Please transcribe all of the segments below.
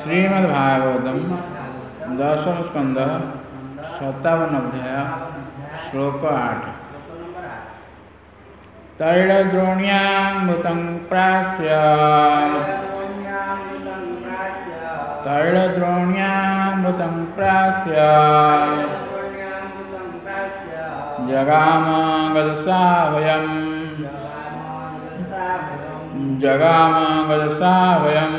श्रीमद्भागवतम दशम स्कंद 57 अध्याय श्लोक 8। तैलद्रोण्यामृतं प्रास्य तैलद्रोण्यामृतं प्रास्य जगाम गदसाभयम् जगाम गदसाभयम्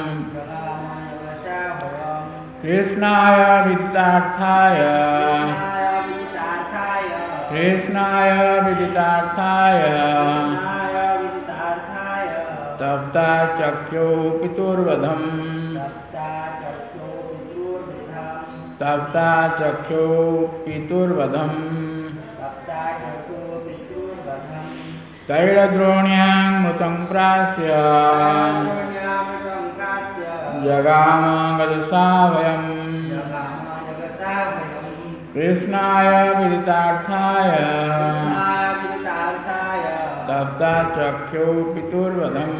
कृष्णाय विदितार्थाय तप्ता चक्षो पितुर्वधम् तप्ता चक्षो पितुर्वधम् तैलद्रोण्यामृतं प्रास्य जगाम गदसाभयम् कृष्णाय विदितार्थाय तप्ता चक्षो पितुर्वधम्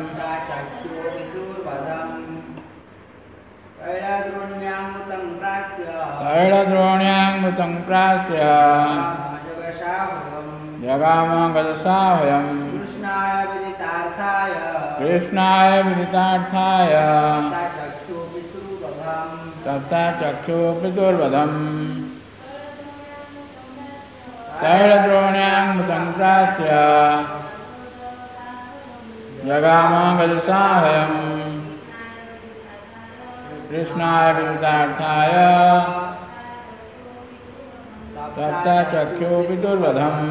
तैलद्रोण्यामृतं प्रास्य जगाम गदसाभयम् कृष्णाय विदितार्थाय तप्ता चक्षु पितुर्वधम् तैलद्रोण्यामृतं प्रास्य जगाम गदसाभयम् कृष्णाय विदितार्थाय तप्ता चक्षु पितुर्वधम्।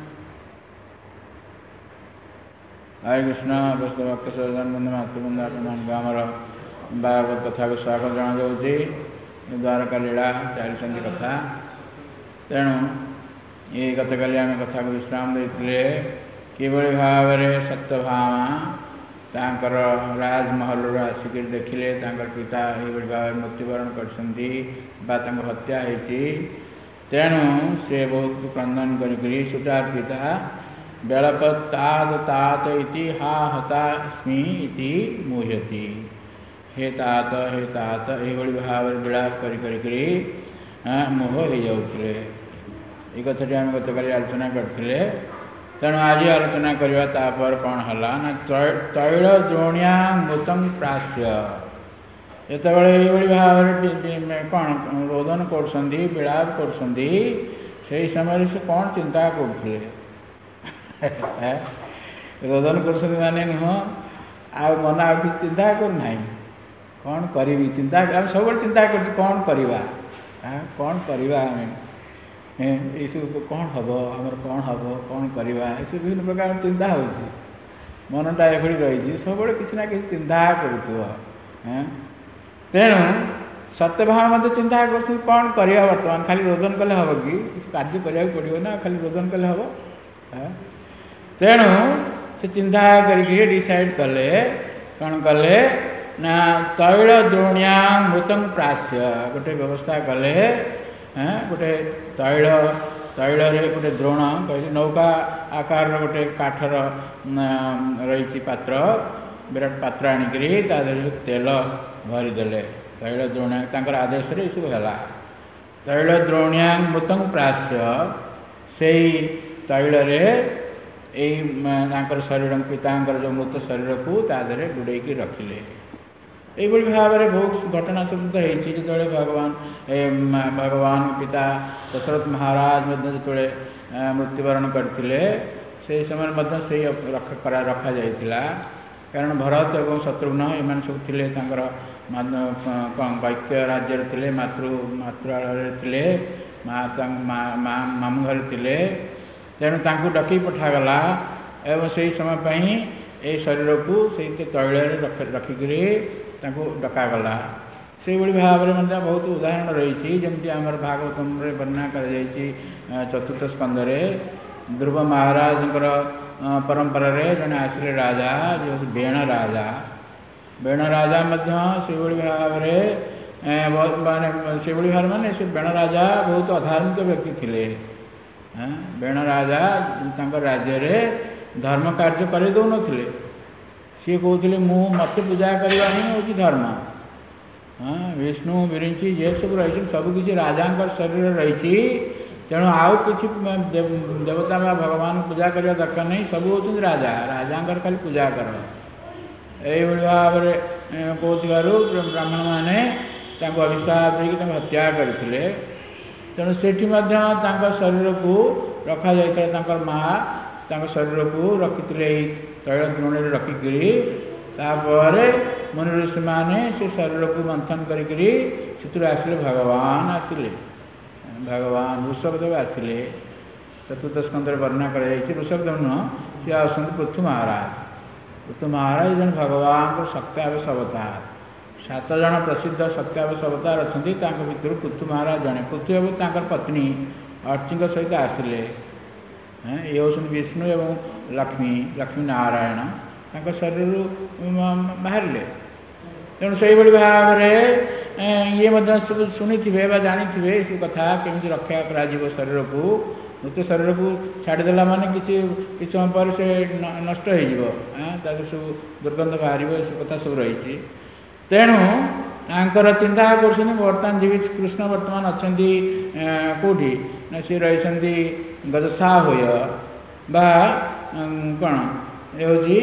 हरे कृष्ण भक्त सज्जन मातृबंध आपर भागवत कथा को स्वागत जनाऊँगी। द्वारका लीला चालीसंधि कथा। तेणु ये गतकाली आम कथा को विश्राम देते किभली भाव में सत्यभामा तांकर राजमहल आसिक देखिले पिता ये भाव मृत्युवरण कर हत्या होती। तेणु से बहुत क्रंदन करी सुचार पिता बेलपत्ताद तात इति हा हतास्मि इति मुह्यति। हे तात ये भाव विलाप करी मोह हो जाते। ये कथाटी आम गतकाली आलोचना करते। तेणु आज आलोचना करवा तापर कौन है ना तैल द्रोण्यामृतं प्रास्य। जितेबाला ये भाव कौन रोदन कर विलाप कर समय से कौन चिंता करते रोदन कर माने नुह आ मन आ कि चिंता करना कौन करी चिंता सब चिंता कर कौन करवा कौन करवा ये सब कौन हम आमर कौन हम कौन करवा ये सब विभिन्न प्रकार चिंता हो मनटा ये रही सब किसी ना किसी चिंता करुव। तेणु सत्यभामा मत चिंता कर कौन करवा बर्तमान खाली रोदन कले हम कि कार्य करने पड़ो ना खाली रोदन कले हम। तेणु से चिंता करके डिसाइड कले कौन कले ना तैल द्रोण्यामृतं प्रास्य गोटे व्यवस्था कले। गोटे तैल गोटे द्रोण कह नौका आकार गोटे काठर रही पात्र विराट पात्र आणिक तेल भरीदे तैल द्रोण्या आदेश ये सब है। तैल द्रोण्यामृतं प्रास्य से तैल शरीर पिता जो मृत शरीर को तादे बुड़े रखिले। ये भाव में बहुत घटना सब तो होते भगवान पिता दशरथ महाराज जो मृत्युवरण करते से समय से रखा जाइथिला। कारण भरत और शत्रुघ्न एम सब थे वैक्य राज्य थे मातृआलय थे मामू घर थे। तेणु तांको डकई पठागला एवं से समय पर ये शरीर को से तैल रखिक डकागला। से भाव में बहुत उदाहरण रही जमी आम भागवतम वर्णना कर चतुर्थ स्कंदे ध्रुव महाराज परंपरा जड़े आसिले राजा जो बेण राजा से भाव माने से भाव माने से बेण राजा बहुत अधार्मिक व्यक्ति थे। बेण राजा राज्य धर्म कार्य कर दौन सी कहते मत पूजा करवा ही हूँ धर्म हाँ विष्णु विरिंची ये सब रही सबकि राजा शरीर रही तेणु आउ कि देवता बा भगवान पूजा करने दरकार नहीं सब हूँ राजा राजा खाली पूजा कर यही भाव में कहूँ ब्राह्मण मैंने अभिशाप देकी हत्या करते तेणु से शरीर को रखा जाता माँ शरीर को रखी तैल तृण रखिकी तापर मुनि ऋषि मैंने से शरीर को मंथन करी आसिले भगवान आसिले भगवान ऋषभदेव आसिले चतुर्थ स्कंद वर्णना कर ऋषभदेव नुह सी आसुँच पृथु महाराज जन भगवान को शक्त्यावेश अवतार 7 जन प्रसिद्ध शक्त्यावेश अवतार अच्छा भर पृथु महाराज जड़े पृथ्वी बाबू पत्नी अर्ची सहित आसिले ये हूँ विष्णु एवं लक्ष्मी लक्ष्मी नारायण शरीर बाहर तेणु से भाव में ये सब शुणी थे जानी थे सब कथा केमी रक्षा कर शरीर को मृत शरीर को छाड़देला माने किसी समय पर से नष्ट हो सब दुर्गंध बाहर सब कथा सब रही तेणु आंकर चिंता कर बर्तमान जीवित कृष्ण बर्तमान अच्छा कौटी ना सी रही गजसा होय बा कौन ये हूँ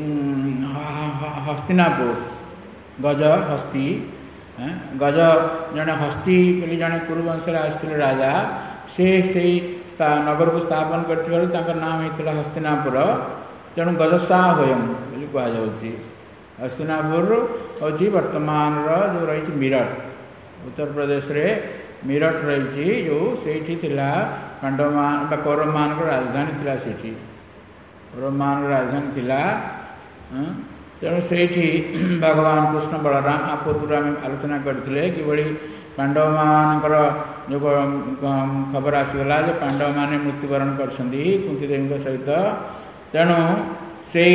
हस्तिनापुर गज हस्ती गज जड़े हस्ती बोली जड़े कुरुवंश आसते राजा से नगर को स्थापन कर नाम होता हस्तिनापुर तेणु गजसा होयम बोली कहुच्छी हस्तिनापुर हूँ वर्तमान जो रही मीरठ उत्तर प्रदेश रे मीरठ रही जो से पांडव मान कौरव मान राजधानी थिला सेठी कौरव मान राजधानी थिला तेणु से भगवान कृष्ण बलराम आ पूर्व आम आलोचना करते कि पांडव मानकर जो खबर आसीगला जो पांडव माने मृत्युवरण कर कुंती देवी सहित तेणु से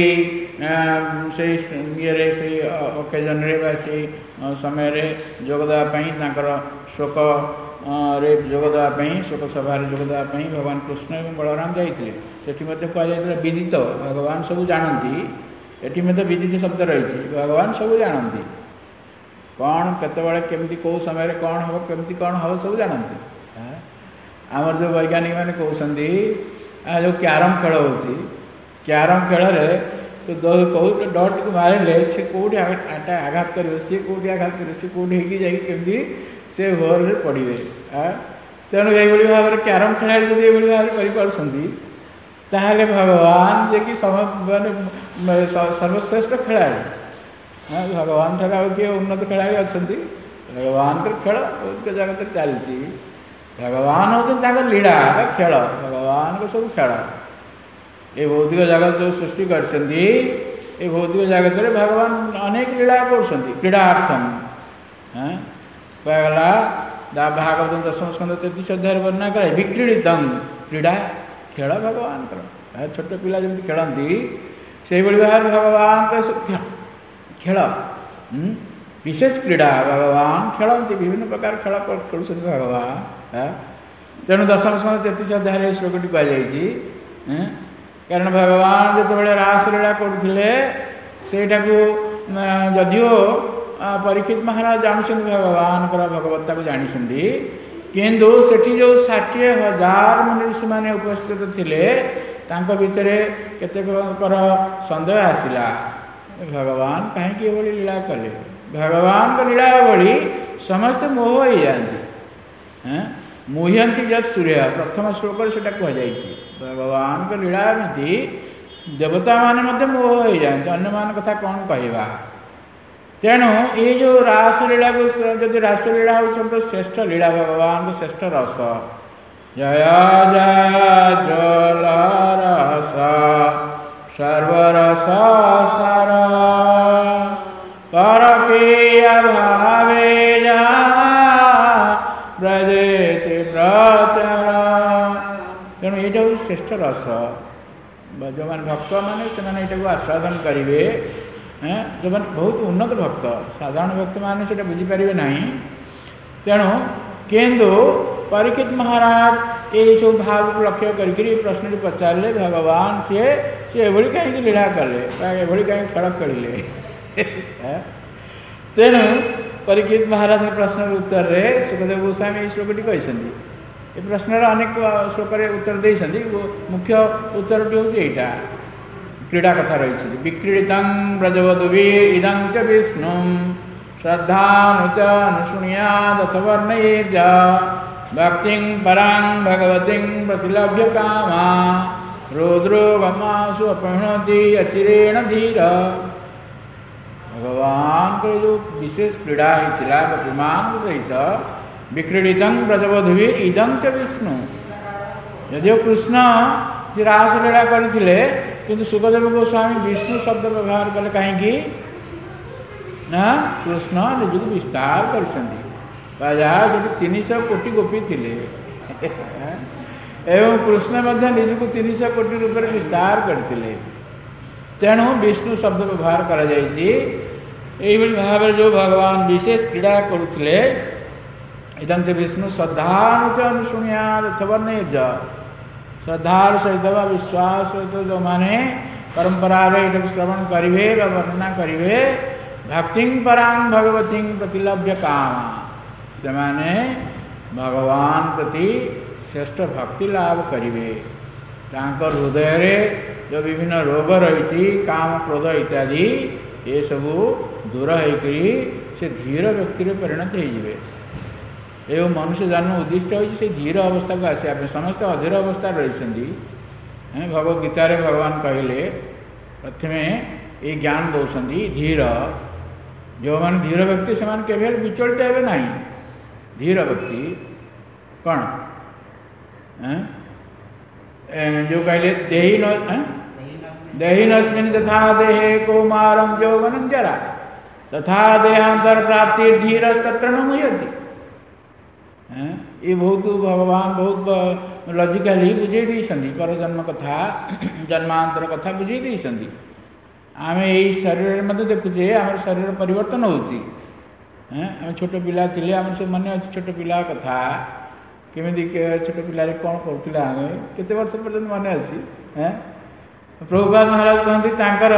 ओकेजन से समय जोगदापी शोक रे जोगदापी शोक सभा जोगदापी भगवान कृष्ण और बलराम जाते कहु विदित भगवान सब जानती एटी में विदित शब्द रही भगवान सब जानती कौन केतबेले केमती कौ समय कौन हम केमती कौन हम सब जानती आमर जो वैज्ञानिक मैंने कहते जो क्यारम खेल हो क्यारम खेल तो कौ डट को मारे सी कौटी आघात कर सी कौटी आघात कर सी कौटी होमती से होल पड़े तेणु ये भाव में क्यारम खेला जब ये भाव में कर भगवान जे कि माने सर्वश्रेष्ठ खिलाड़ी भगवान ठार आ किए उन्नत खिलाड़ी अच्छा भगवान खेल बहुत जगत चलती भगवान हूँ लीला खेल भगवान को सब खेल ये भौतिक जगत जो सृष्टि कर भौतिक जगत में भगवान अनेक लीला कर क्रीड़ार्थम कहला भागवत 10 स्कंद 33 अध्याय वर्णना कराए विक्रीड़ित क्रीड़ा खेल भगवान छोट पिला जमी खेलती से भाव भगवान खेल विशेष क्रीड़ा भगवान खेलती विभिन्न प्रकार खेल खेल भगवान तेणु 10 स्कंद 33 अध्याय श्लोकटी कहुई कारण भगवान जो रासलीला करते जदिओ परीक्षित महाराज जानते भगवान भगवत्ता को जानते किंतु सेठी जो 60,000 मुनि ऋषि मैंने उपस्थित थिले तांको भितर केतेकर संदेह आसिला भगवान कहीं लीला कले भगवान को लीला भली समस्त मोह हो जाती मुह्यंती जब सूर्य प्रथम श्लोक से कहुई भगवान को लीला एमती देवता माने मोह हो जाते अन्य मान कथा कौन कहवा तेणु ये जो रासलीला को जदि रासलीला हो श्रेष्ठ लीला भगवान को श्रेष्ठ रस जय जय जल रस सर्वरस सार परप्रिय भावे ब्रजेति प्रचार तेणु यहाँ हूँ श्रेष्ठ रस जो मैंने भक्त मैंने से आस्वादन करेंगे जो मैंने बहुत उन्नत भक्त साधारण भक्त मैंने से बुझीपारे ना तेणु किंतु परीक्षित महाराज ये सब भाव को लक्ष्य करी प्रश्न पचारे भगवान सी कहीं लीला कले ये कहीं खेल खेलिले तेणु परीक्षित महाराज प्रश्न उत्तर रे सुखदेव गोस्वामी ये श्लोकटी कहते ये प्रश्नर अनेक श्लोक उत्तर देते मुख्य उत्तरटी हूँ यहाँ क्रीड़ा कथा रही विक्रीडित व्रजवधुभि इदं च विष्णु श्रद्धानुच अनुशुणुयादथ वर्णयेत् भक्तिं परां भगवतीं प्रतिलभ्य कामा रुद्रो गमासु अपहृणोति अचिरेण धीर। भगवान के जो विशेष क्रीड़ा होता गोपीमान सहित विक्रीडित व्रजवधुभि इदं च विष्णु यदि कृष्ण जी रासलीला करते किंतु सुखदेव गोस्वामी विष्णु शब्द व्यवहार कले कहीं ना कृष्ण निज को विस्तार कर 300 कोटी गोपी थे एवं कृष्ण निज को 300 कोटी रूप में विस्तार करते तेणु विष्णु शब्द व्यवहार कर भाव जो भगवान विशेष क्रीड़ा करुले इदं च विष्णु श्रद्धानुच अनुशुणुयात् वर्णयेत् श्रद्धार सहित विश्वास सहित जो माने परंपरा श्रवण करेंगे वर्णना करेंगे भक्ति परां भगवती प्रतिलभ्य काम से माने भगवान प्रति श्रेष्ठ भक्ति लाभ करेंगे हृदय रे जो विभिन्न रोग रही काम क्रोध इत्यादि ये सबू दूर होकर से धीर व्यक्ति परिणत हो एवं मनुष्य जन्म उद्दिष्ट हो धीर अवस्था को आसा समस्त अधीर अवस्था रही भगवद गीतार भगवान कहले प्रथमे ये ज्ञान दौरान धीर जो मैंने धीर व्यक्ति से केवल विचलित हे ना धीर व्यक्ति कौन जो कहले देहिनस्मिन् तथा देहे कौमारं यौवनं जरा तथा देहांतर प्राप्ति धीरस्तत्र न मुह्यति। ये बहुत भगवान बहुत लॉजिकली बुझे दी पर जन्म कथा जन्मांतर कथा बुझे दी आम यही शरीर मत देखुचे आम शरीर परिवर्तन होती आम छोट पिला थे आम सब मन अच्छे छोट पिला कथा केमी छोट पिले कौन करूँ आम केते वर्ष पर्यटन मन अच्छी प्रभुपाद महाराज कहते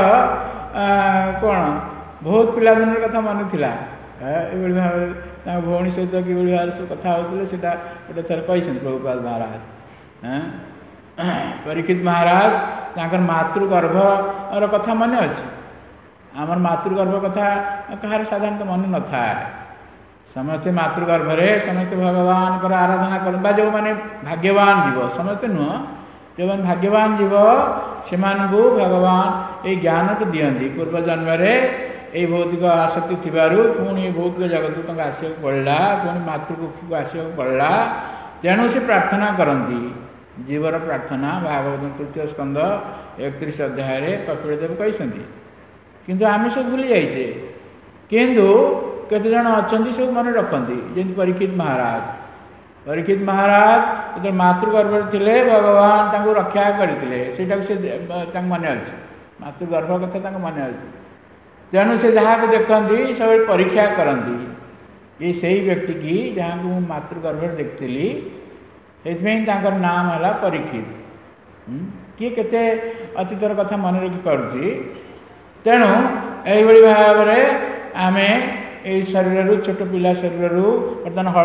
कौन बहुत पिलादिन कथा मन था ये भाव भौणी सहित कि भाव सब कथा होते गोटे थर कही प्रभुपाद महाराज परीक्षित महाराज तांकर मातृगर्भर कथा मन अच्छे आमर मातृगर्भ कथा कहार साधारणतः मन न था समस्ते मातृगर्भरे समस्ते भगवान को आराधना कर जो मैंने भाग्यवान जीव समस्ते नुह जो मैंने भाग्यवान जीव से भगवान ये ज्ञान को दियंती पूर्व जन्म ये भौतिक आसक्ति थिबारु पुणी भौतिक जगत को आसक पड़ा पुणी मातृकुक्ष को आसक पड़ा तेणु से प्रार्थना करती जीवर प्रार्थना भागवत तृतीय स्कंद 31 अध्याय कपिलदेव कहते किंतु आम सब भूली जाइए किंतु केते जन अच्छा सब मन रखती जमी परीक्षित महाराज जो मातृगर्भ थे भगवान रक्षा करते मन अच्छे मातृगर्भ कथा मन अच्छे तेणु से जहाँ को देखती सब परीक्षा करती ये सही व्यक्ति की जहाँ को मातृगर्भ देखी से नाम है परीक्षित किए केते अतीतर कथा मन रखी पार्टी तेणु यही भाव में आम ये शरीर छोट पिला शरीर बर्तमान हल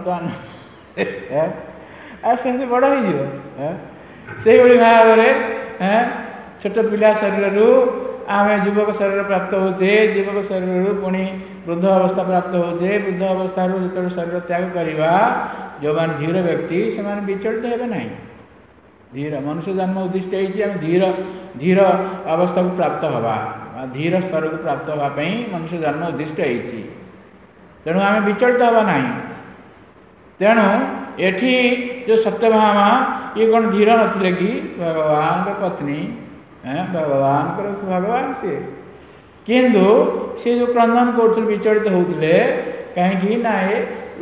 बर्तमान से बड़ हो भाव में छोट पिला शरीर आम युवक शरीर प्राप्त होचे युवक शरीर पुणी वृद्ध अवस्था प्राप्त होचे वृद्ध अवस्था जो शरीर त्याग करवा जो मान धीर व्यक्ति से विचलित हे ना धीर मनुष्य जन्म उद्दिष्ट होम धीर धीर अवस्था को प्राप्त हवा धीर स्तर को प्राप्त होगापी मनुष्य जन्म उद्दिष्ट होती तेणु आम विचलित हवा ना तेणु एठी जो सत्यभामा ये कौन धीर नथिले कि भगवान का पत्नी भगवान भगवान से किंतु से जो क्रंदन कर विचलित होते कहीं ना ये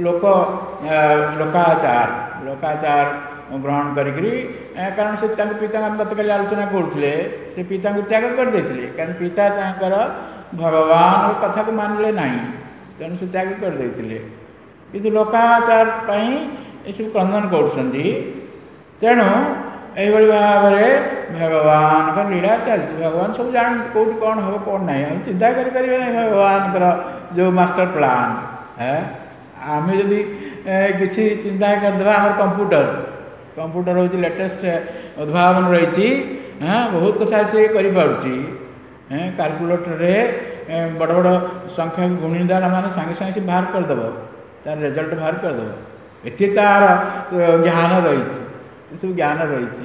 लोकाचार ग्रहण करी कारण से पिता गतकाली आलोचना करुले से पिता को त्याग कर देते कारण पिता भगवान कथा को मानिले ना तेणु से त्याग कर देते किंतु लोकाचार ये सब क्रंदन करेणु यही भाव में भगवान का लीला चलती भगवान सब जान कौट कौन हम कौन ना चिंता कर भगवान जो मास्टर प्लान आम जदि किसी चिंता करदे आम कंप्यूटर हूँ लेटेस्ट उद्भावन रही बहुत कथा सी करी कैलकुलेटर बड़ बड़ संख्या गुणीदान मान सांगे सांगे से बाहर करदेव तार रिजल्ट बाहर करदेव एत तार ज्ञान रही सब ज्ञान रही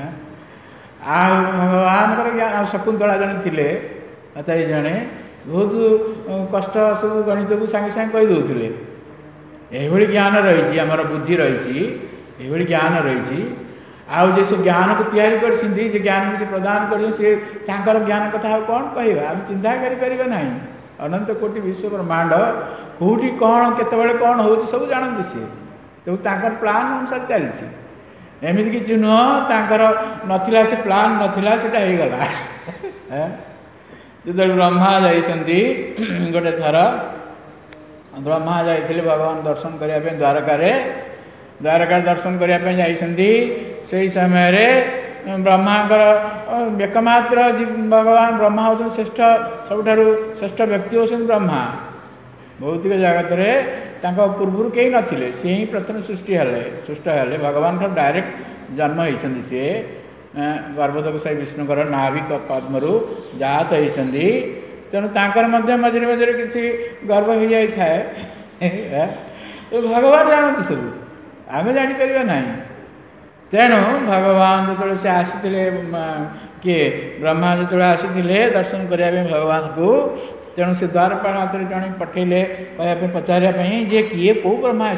भगवान ज्ञान शकुंतला जड़े थे तई जड़े बहुत कष्ट सब गणित को सांगे सांगे कहीदे यही ज्ञान रही आमर बुद्धि रही ज्ञान रही आउ जे से ज्ञान को तैयारी कर ज्ञान को से प्रदान कर ज्ञान कथा कौन कह आम चिंता करें अनंत कोटि विश्व ब्रह्मांड कौटी कौन केतबेले कौन हो सब जानते सी तो प्लान अनुसार चलती एमती किसी नुह तांकर नथिला से प्लान नथिला सेटा हो गला जो ब्रह्मा जाइछन्ति गोटे थर ब्रह्मा जाइथिले भगवान दर्शन करने द्वारका दर्शन करने जाइछन्ति से समय ब्रह्मांकर एकमात्र भगवान ब्रह्मा होते श्रेष्ठ सबुठारु श्रेष्ठ व्यक्ति होते ब्रह्मा भौतिक जगत में पूर्व कहीं नथिले सी ही प्रथम सृष्टि हेले भगवान डायरेक्ट जन्म होती सी गर्भोदक विष्णुकर नाभिक पद्मरु जात होती तेणु तांकर मध्य मझे मझे किसी गर्भ हो जाए तो भगवान जानते सब आम जापर ना तेणु भगवान जो से आसी किए ब्रह्मा जो आसी दर्शन करने भगवान को तेणु से द्वारपाल हाथ में जड़े पठेले कहने पचारे जे किए कौ ब्रह्मा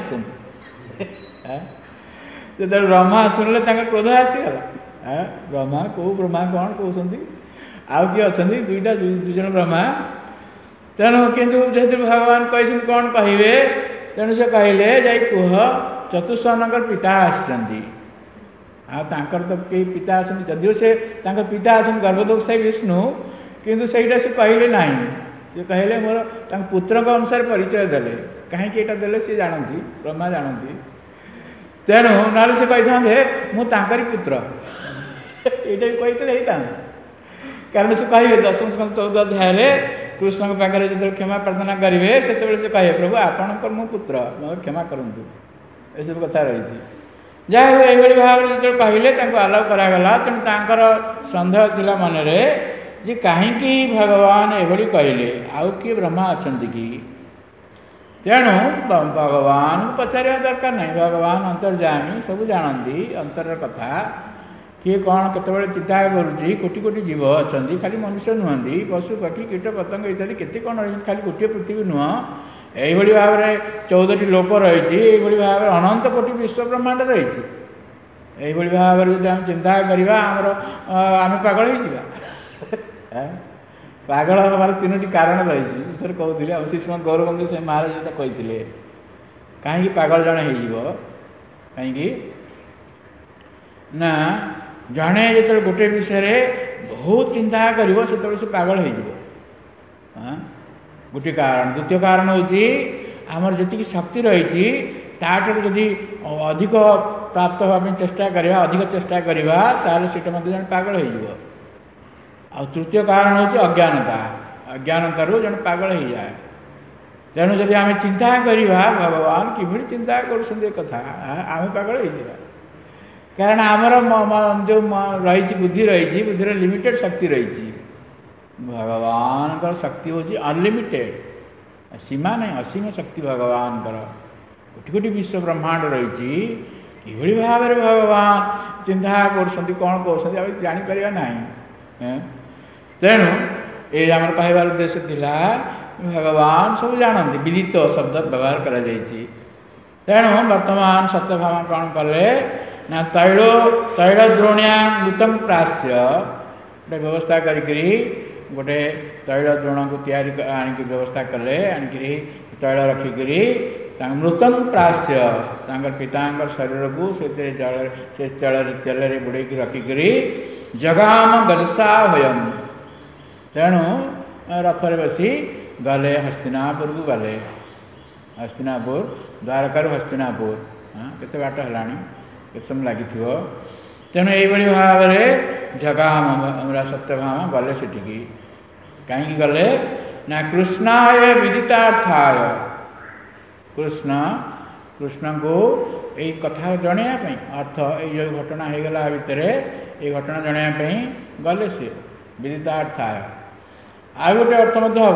जो ब्रह्मा शुणिले क्रोध आसीगला ब्रह्मा कौ ब्रह्मा कौन कहते आउ किए अच्छा दुईटा दुई जन ब्रह्मा तेणु किंतु जेहेतु भगवान कही कौन कहे तेणु से कहले जा कह चतुष्सनकर पिता आसती आर तो कई पिता आसती जदिव से पिता आसती गर्भोदक विष्णु किंतु सहीटा से कहले ना ये कहले मोर पुत्र अनुसार परिचय देले कहीं देले सी जानती ब्रह्मा जानती तेणु ना से कही था मुझे पुत्र ये कही कारण से कहे 10-14 अध्याय कृष्ण के पाखे जो क्षमा प्रार्थना करेंगे से कहे प्रभु आपणकर मो पुत्र मो क्षमा करूँ ये सब कथा रही जहाँ ये भाव जो कहले आलाव करागला तेणु सन्देह थिला मनरे जे कहीं भगवान ये कहले आउ किए ब्रह्मा अच्छा कि तेणु भगवान को पचार दरकार नहीं भगवान अंतर्जामी सब जानती अंतर कथा किए कौन केतबेले चिंता करुँची कोटि कोटि जीव अच्छा खाली मनुष्य नुहति पशु पक्षी कीट पतंग इत्यादि केते कौन रही खाली गोटे पृथ्वी नुह यही भाव में 14टी लोक रही भाव में अनंत कोटि विश्व ब्रह्मांड रही यही भाव में जो चिंता करवा आम पागल हो पागल हमारे 3टी कारण रही कहते और श्रीमद गौरबंद से महाराज जो कहते कहीं पागल जड़े हो कहीं ना जड़े जो गोटे विषय बहुत चिंता कर से पागल हो गोटे कारण द्वितीय कारण हूँ आमर जी शक्ति रही ताठू जदि अधिक प्राप्त हाँपाई चेष्टा करवा अधिक चेष्टा करवा ताल से जन पागल हो आ तृतीय कारण हूँ अज्ञानता अज्ञानतारू जन पागल हो जाए तेणु जदि आम चिंता करवा भगवान कि चिंता कथा आम पागल हो कारण आमर जो रही बुद्धि रही बुद्धि लिमिटेड शक्ति रही भगवान का शक्ति हूँ अनलिमिटेड सीमा नहीं असीम शक्ति भगवान कोटि कोटि विश्व ब्रह्मांड रही कि भाव में भगवान चिंता कर कौन कर जापर ना तेणु ये आम कहबार उद्देश्य थिला भगवान सब जानते विदित शब्द व्यवहार कर तेणु वर्तमान सत्यभामा कौन कले ना तैल द्रोण्या मृतम प्राश्य गोटे व्यवस्था करी गोटे तैल द्रोण को तैयारी आनिक व्यवस्था कले आनिकी तैल रखिकी मृतम प्राश्य पिता शरीर को से तेल बुड़े रखिकी जगाम गजसा भयम तेणु रथरे बसी गले हस्तिनापुर को गले हस्तिनापुर द्वारकार हस्तिनापुर केते बाट है केते समय लगी तेणु यही भाव में जगाम हमारा सत्यभामा गले सेठिकी कहीं गले ना कृष्णाय विदितार्थाय कृष्ण को यही कथा जनवाई अर्थ ये घटना हो गला भितर ये घटना जनवाई गले सी विदितार्थाय आ गोटे अर्थ हम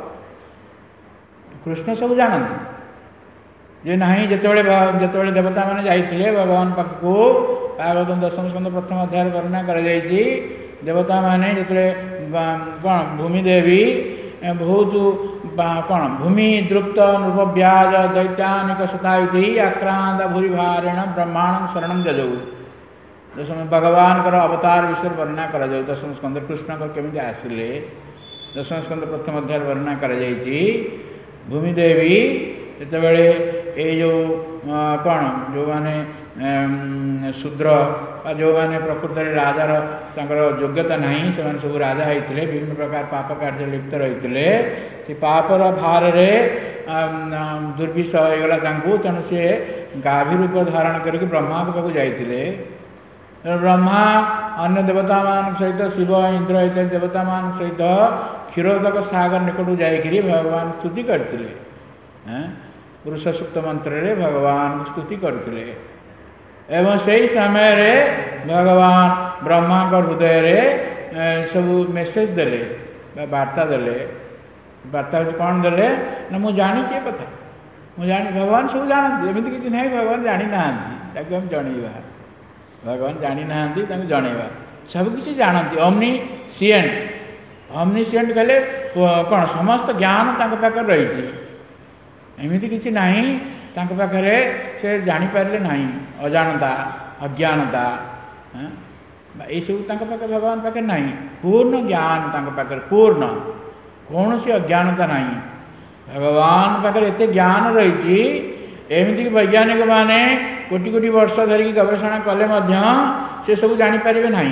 कृष्ण सब जानती जे नहीं जिते देवता मैंने जाइए भगवान पाखु भागवत दशम स्कंद प्रथम अध्याय वर्णना कर देवता माने जिते कौन भूमिदेवी बहुत कौन भूमि द्रुप्त नृपव्याज दैत्यानिक सुतायुति आक्रांत भूरी भारेण ब्रह्मांड शरण जजौ दशम भगवान अवतार विषय वर्णना कर दशम स्कंद कृष्ण केमी आसिले दशम स्कंद प्रथम अध्याय वर्णना कर भूमिदेवी जितेबले ये जो कौन जो माने शूद्र जो मैंने प्रकृत राजार योग्यता नहीं से सब राजा होते विभिन्न प्रकार पाप कार्य लिप्त रही से पापर भार दुर्विष होगला तेणु सी गाभी रूप धारण करके ब्रह्मा के पास जाते ब्रह्मा अन्य देवता मान सहित शिव इंद्र इत्यादि देवता मान सहित क्षीरोदक सागर निकट जाकि भगवान स्तुति करते पुरुष सूक्त मंत्र भगवान स्तुति करते एवं से ही समय रे भगवान ब्रह्मा हृदय रे सब मेसेज देले वार्ता देले वार्ता कौन देले ना मुझे जानी कथा मुझे भगवान सब जानती एमती किसी ना भगवान जानी ना हम जनवा भगवान जानी ना जनवा सबकि जानती omniscient कहले कौन समस्त ज्ञान पाखे रही एमती किसी नहीं पाखे से जापारे ना अजाणता अज्ञानता ये सब पाखे भगवान पाखे ना पूर्ण ज्ञान पाखे पूर्ण कौन सी अज्ञानता ना भगवान पाखे एत ज्ञान रही एमती वैज्ञानिक माने कोटि कोटि वर्ष धरिकी गवेषणा कले से सब जापारे ना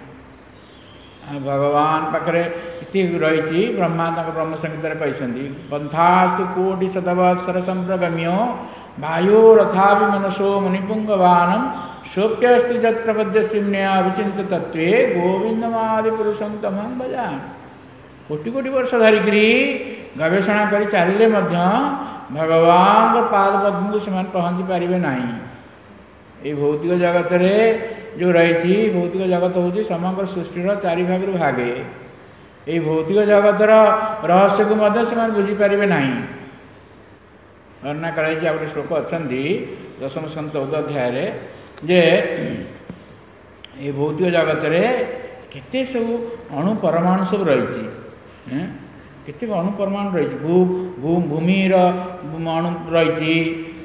भगवान पाखे रही ब्रह्मा ब्रह्म संहिता कहते पंथास्तु कोटि शतवत्सर संप्रगम्यो वायुरथा मनसो मुनिपुंगवानम शोक्यस्ति जत्प्रपद्य सिम्न्या विचिंत तत्वे गोविंदमादि पुरुषं तमं भजा कोटि कोटि वर्ष धरिकी गवेषणा कर चलिए भगवान पाद पद्म को से पहुँची पारे ना ये भौतिक जगत रे जो रही भौतिक जगत हूँ समग्र सृष्टिर चारि भाग भागे ये भौतिक जगतर रहस्य को बुझीपारे ना वर्णना कर गोटे श्लोक अच्छा दशम स्कंद 14 अध्याय जे ये भौतिक जगत रे केते सब अणु परमाणु सब रही केते अणु परमाणु रही भूमिर अणु रही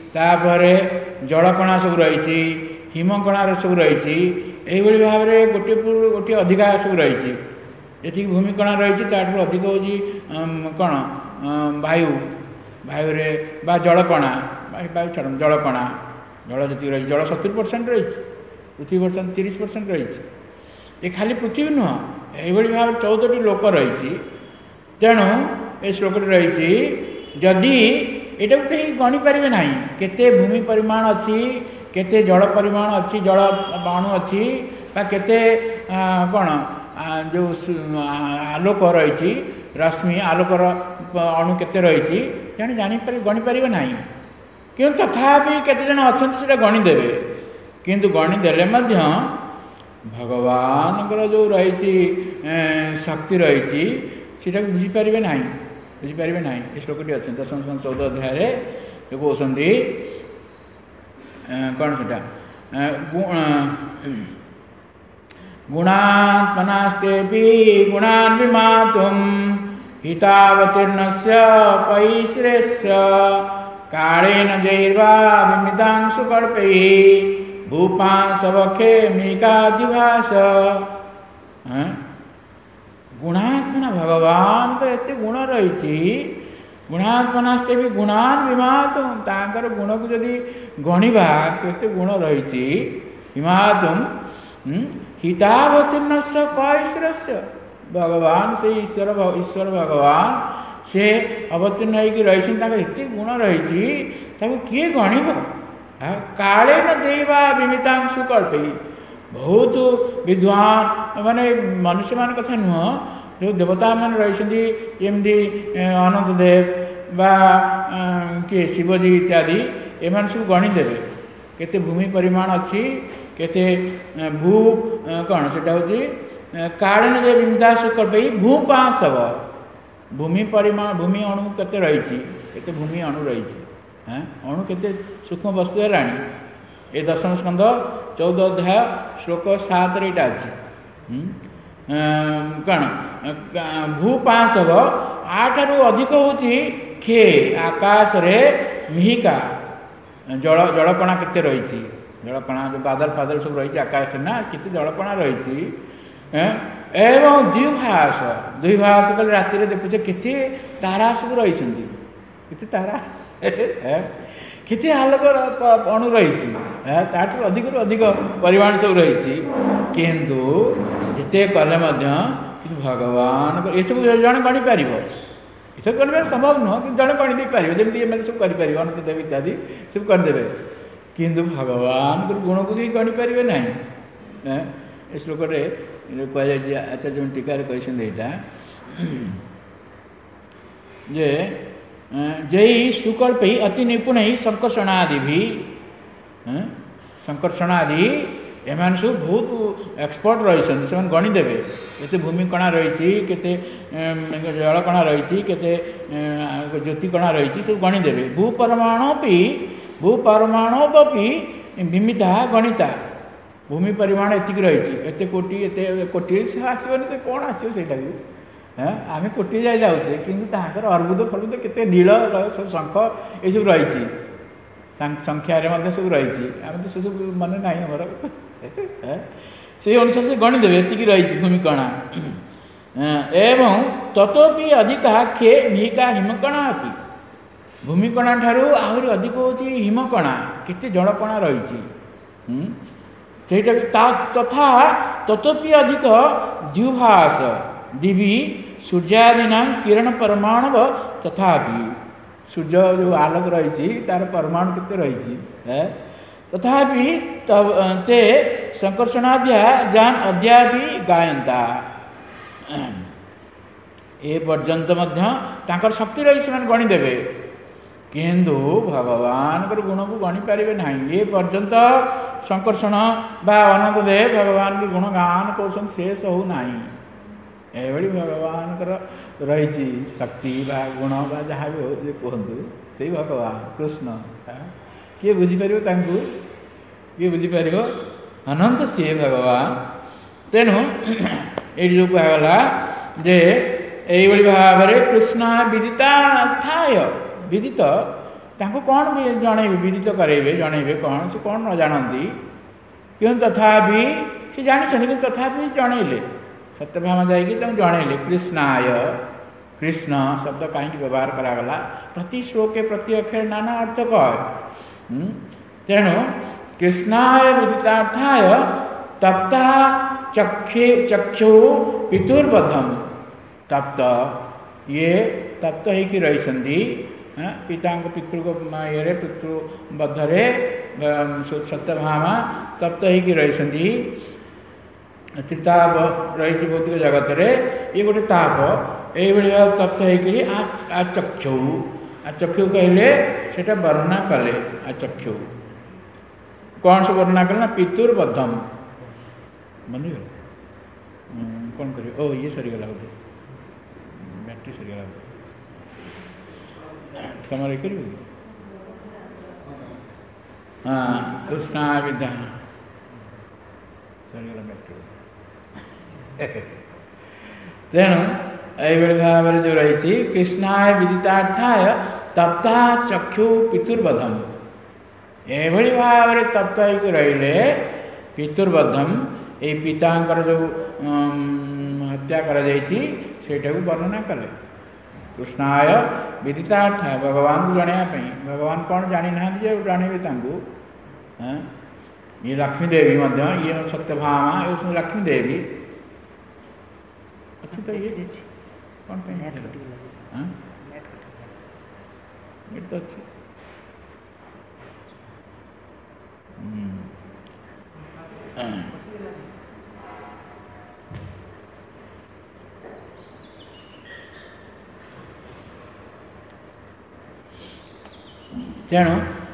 जलकणा सब रही हिमकणा सब रही यही भाव में गोटे गोटे अधिका सब रही जी भूमिकणा रही अधिक हूँ कौन वायु वायु रे बा जलकणा वायु छाड़ जलकणा जल जी रही जल 70% रही पृथ्वी वर्तमान 30% रही ये खाली पृथ्वी नुह यही भाव 14टी लोक रही तेणु ये श्लोक रही जदि यहाँ कहीं गणिपारे ना केते भूमि परिमाण अच्छी केते जल परिमाण अच्छी जल अणु अच्छी केते कौन जो आलोक रही रश्मि आलोकर अणु केते रही जापारे गणिपारे ना कि तथापि केते जन अच्छा से गणिदेवे किंतु गणिदेले भगवान जो रही शक्ति रही सीटा बुझीपारे ना बुझीपारे ना ये श्लोकटी अच्छे दशम स्कंद 14 अध्याय जो कहते कौन से गुणात्मनास्तेऽपि गुणान् विमातुं हितावतीर्णस्य पैश्रेयस्य कालेन जैर्वा विमितांशु कल्पैः भूपांसवखे मेकाधिभास गुणात्मना भगवान तो एते गुण रही गुणात्मनास्ते भी गुणान विमातुं तांकर गुण को जदि गणिबा केते गुण रही हिमातुं हितावतीर्णस्य कैश्रेयस्य भगवान से ईश्वर भगवान से अवतीर्ण होकर रही एत गुण रही किए गणिब काले न देवा विमितांशु कल्पे बहुत विद्वान माने मनुष्य मान कथा नुह जो देवता मान रही एमती अनंत देव बा किए शिवजी इत्यादि एମାନେ ସବୁ ଗଣିଦେବେ କେତେ ଭୂମି ପରିମାଣ ଅଛି କେତେ ଭୂ କ'ଣ ସେଟା ହେଉଛି କାଳୀନ ଯେ ବିନ୍ଧା ଶୁକ୍ର ପାଇଁ ଭୂପାଂଶବ ଭୂମି ପରିମାଣ ଭୂମି ଅଣୁ କେତେ ରହିଛି କେତେ ଭୂମି ଅଣୁ ରହିଛି ଅଣୁ କେତେ ସୂକ୍ଷ୍ମ ବସ୍ତୁ ହେଲାଣି ଏ ଦଶମ ସ୍କନ୍ଧ 14 ଅଧ୍ୟାୟ ଶ୍ଲୋକ 7ରେ ଏଇଟା ଅଛି କ'ଣ ଭୂପାଂଶବ ଆଠାରୁ ଅଧିକ ହେଉଛି ଖେ ଆକାଶରେ ମିହିକା ଜଳକଣା କେତେ ରହିଛି ଜଳକଣା ଯେଉଁ ବାଦଲ ଫାଦଲ ସବୁ ରହିଛି ଆକାଶରେ ନା କେତେ ଜଳକଣା ରହିଛି ଏବଂ ଦ୍ୱିଭାଷ କଲେ ରାତିରେ ଦେଖୁଛେ କେତେ ତାରା ସବୁ ରହିଛନ୍ତି କେତେ ତାରା କେତେ ଆଲୋକ ଅଣୁ ରହିଛି ତାଠାରୁ ଅଧିକରୁ ଅଧିକ ପରିମାଣ ସବୁ ରହିଛି କିନ୍ତୁ ଏତେ କଲେ ମଧ୍ୟ କିନ୍ତୁ ଭଗବାନଙ୍କ ଏସବୁ ଜଣେ ଗଣିପାରିବ ଏସବୁ କରିବାରେ ସମ୍ଭବ ନୁହଁ କିନ୍ତୁ ଜଣେ ଗଣି ଦେଇପାରିବ ଯେମିତି ଏମାନେ ସବୁ କରିପାରିବ ଅନନ୍ତ ଦେବ ଇତ୍ୟାଦି ସବୁ କରିଦେବେ କିନ୍ତୁ ଭଗବାନଙ୍କର ଗୁଣକୁ ବି ଗଣିପାରିବେ ନାହିଁ ଏ ଶ୍ଲୋକରେ କୁହାଯାଇଛି ଆଚାର୍ଯ୍ୟ ଟୀକାରେ କହିଛନ୍ତି ଏଇଟା ଯେ जय सुकल्प अति निपुण संकर्षणादि भी संकर्षणादि एमान सब बहुत एक्सपर्ट रही से गणिदेवे केते भूमिकणा रही केते जलकणा रही केते ज्योतिकणा रही सब गणिदेवे भूपरमाणुपी विमिता गणिता भूमि परिमाण एतिक रही एत कोटी एत कोटी आसबनी तो कौन आसो से आम कोटी जाए जाऊे कि अर्बुद फर्बुद के नील सब शंख ये सब रही संख्यार सब रही आम तो से सब मन ना आमर से अनुसार से गणिदेवे एति रही भूमिकणा एवं ततोपि अधिका खे मिहिका हिमकणा अपि भूमिकणा ठारू आहरी अधिक होची हिमकणा केते जलकणा रही तथा ततोपि अधिक द्युभास दिवी सूर्यादीना किरण परमाणु तथापि सूर्य जो आलोक रही तार परमाणु केते रही तथापि ते संकर्षणाद्या जान अद्यापि गायंता ए पर्यंत तांकर शक्ति रही से गणिदेवे किंतु भगवान गुण को गणी पारे ना ये पर्यंत संकर्षण बा अनंत देव भगवान गुण गान कौन शेष हो ना एभली भगवान रही शक्ति बा गुण बा जहाँ भी हो कहतु से भगवान कृष्ण किए बुझीपर किए बुझीपर अनंत सी भगवान तेणु ये जो कहगला जे यही भाव में कृष्ण विदिता थाय विदित तांको कौन जन विदित करेबे जनइबे कौन से कौन न जानती किंतु तथापि से जानी तथापि जनइले सत्यभामा जाइए जनइले कृष्णाय कृष्ण शब्द कहीं व्यवहार करागला प्रति श्लोके प्रति अक्षर नाना अर्थ कह तेणु कृष्णाय विदितार्थाय तप्ता चक्षु पितुर्बद्धम तप्त ये तप्त होकर रही पिता पितृ ये पितृबद्धरे सत्यभामा तप्त होकर रही त्रिताप रही भौतिक जगत रे ये गोटे ताप ये तप्त होकर आचक्षु आचक्षु कहले सेटा वर्णना कले आचक्षु कौन से वर्णना कले ना पितुर्बद्धम बनी कौन कर ओ ये सरीगला बोधे बैटरी सरीगला बोधे तमारे कर हाँ कृष्णा विद्या सरीगला बैटरी तेणु ये भाव में जो रही कृष्णाय विदितार्थाय तप्ता चक्षु पितुर्बद्धम एभली भाव में तप्त होकर रहिले पितुर्बद्धम ये पितांकर जो हत्या कर वर्णना कले कृष्णाय विदितार्थ भगवान को जानापी भगवान कौन जानी ना जानवे ये लक्ष्मी देवी ये सत्यभामा ये लक्ष्मी देवी अच्छी तो ये कौन तो अच्छी ତେଣୁ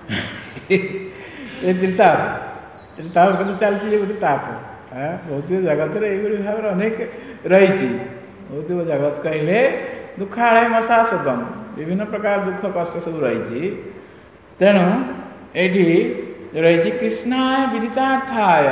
ଏ ତ୍ରିତାପ କିନ୍ତୁ ଚାଲିଛି ଯେ ଗୋଟେ ତାପ। ଭୌତିକ ଜଗତରେ ଏଇଭଳି ଭାବରେ ଅନେକ ରହିଛି। ଭୌତିକ ଜଗତ କହିଲେ ଦୁଃଖାଳୟ ମଶାଶ୍ୱତମ୍, ବିଭିନ୍ନ ପ୍ରକାର ଦୁଃଖ କଷ୍ଟ ସବୁ ରହିଛି। ତେଣୁ ଏଇଠି ରହିଛି କୃଷ୍ଣାୟ ବିଦିତାର୍ଥାୟ,